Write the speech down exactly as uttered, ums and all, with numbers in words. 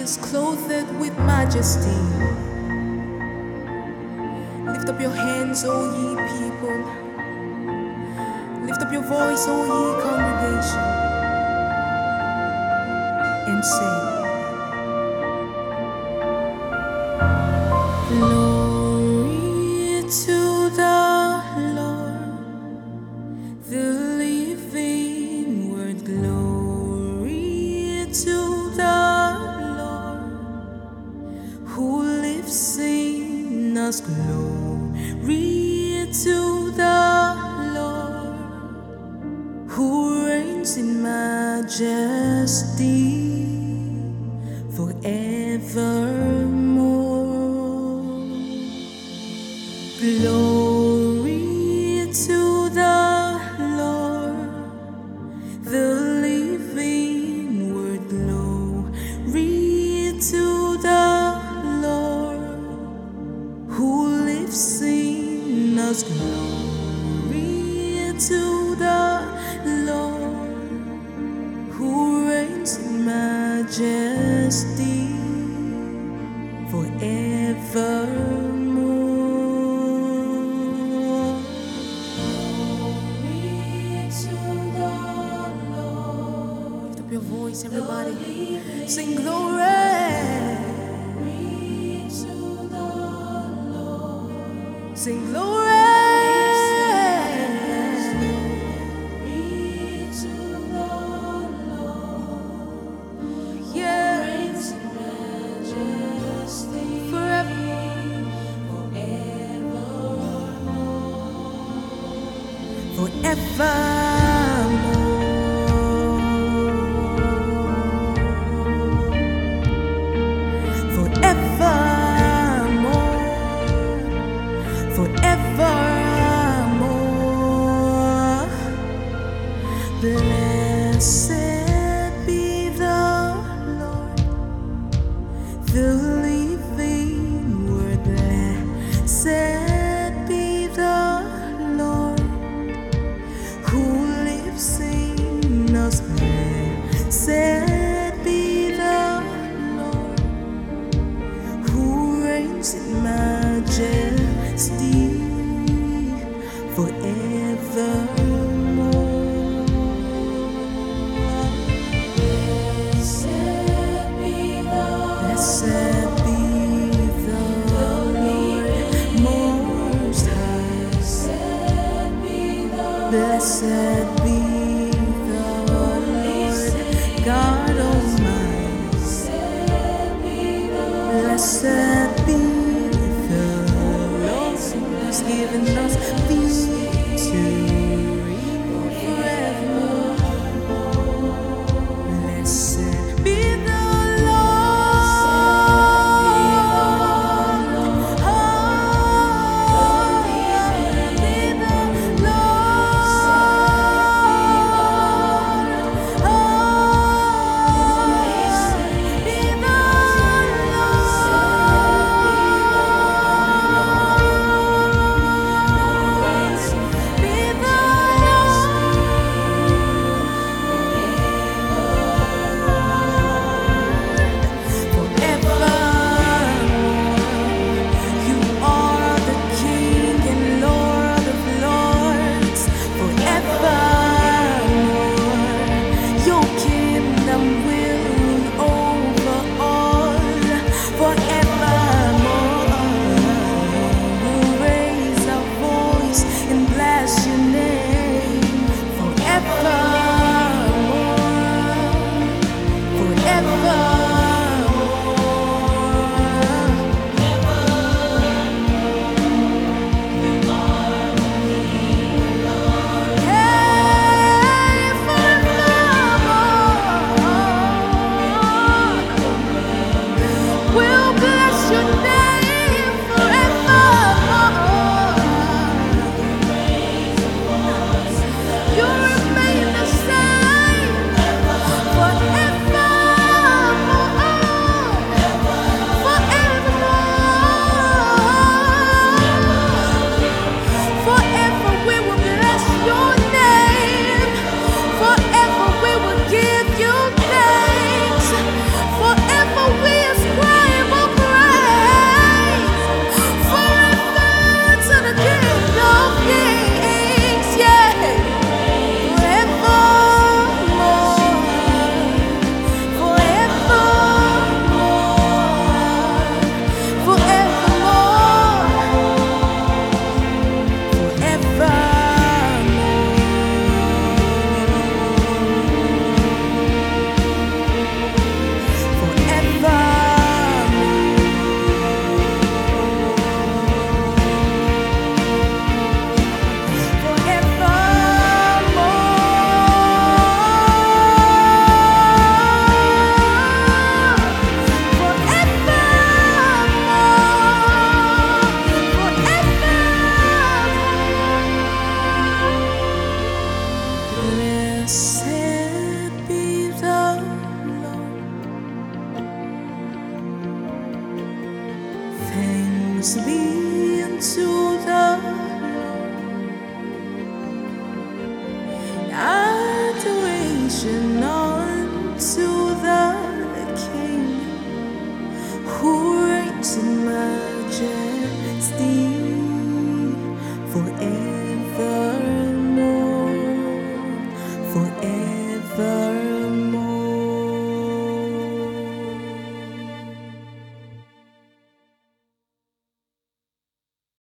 is clothed with majesty. Lift up your hands, O ye people. Lift up your voice, O ye congregation, and say, Glory to the Lord, the living word. Glory to the Lord, who lives in us. Glory to the Lord, who reigns in majesty forevermore. Glory to the Lord, the living word. Glory to the Lord, who lives in us. Glory to the Lord, who reigns in majesty forevermore. Your voice, everybody, sing glory. Sing glory. Yeah, forever, forevermore. Forevermore, forever. Blessed be the Lord. Thanks be unto the Lord. Adoration unto